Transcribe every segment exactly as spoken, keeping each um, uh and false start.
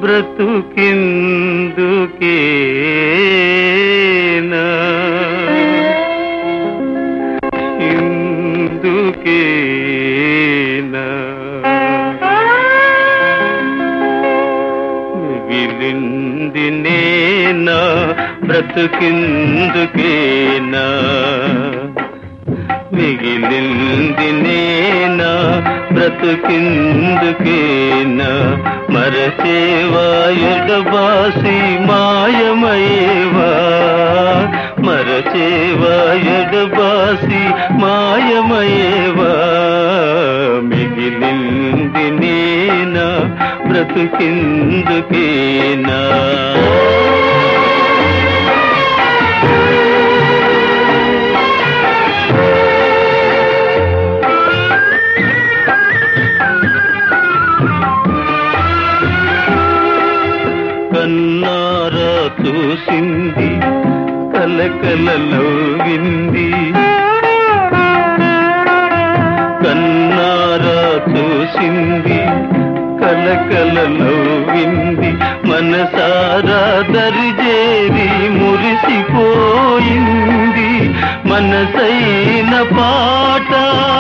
బ్రతుకిందుకేనా ఇందుకేనా మిగిలింది నేనా బ్రతుకిందుకేనా మిగిలింది నేనా బ్రతుకిందుకేనా మరచేవా ఎడబాసి మాయమయేవా మరచేవా ఎడబాసి మాయమయేవా మిగిలింది నేనా బ్రతుకిందుకేనా కన్నారా చూసింది కలకలలో వింది కన్నారా చూసింది కలకలలో వింది మనసారా దరిజేరి మురిసిపోయింది మనసైన పాట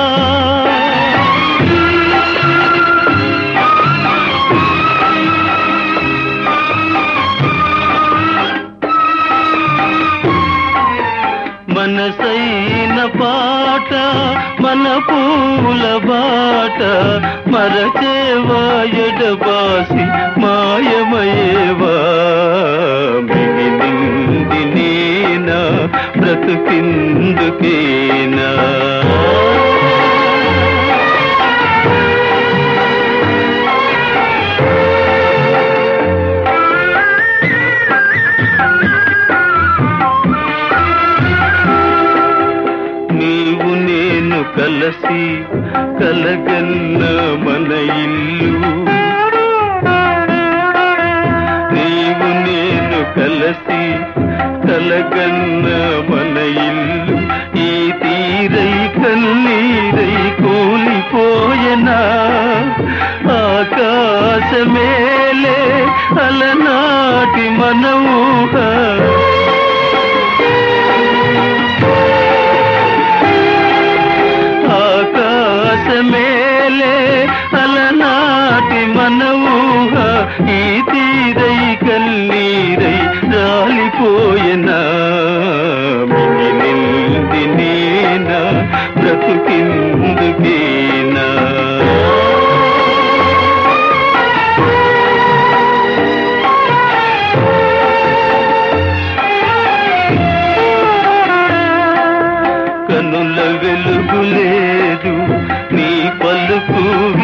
మనసైన పాట మన పూల బాట మరచేవా ఎడబాసి మాయమయేవా మిగిలింది నేనా బ్రతుకిందుకేనా కలసి కలగన్న మన ఇల్లు నీవు నేను కలసి కలగన్న మన ఇల్లు ఈ తీరై కన్నీరై కూలిపోయనా ఆకాశమేలే అలనాటి మన ఊహ మేలే అలనాటి మన ఊహ ఈ తీరై కన్నీరై రాలిపోయనా మిగిలింది నేనా బ్రతుకిందుకేనా కనుల వెలుగు లేదు నీ పలుకు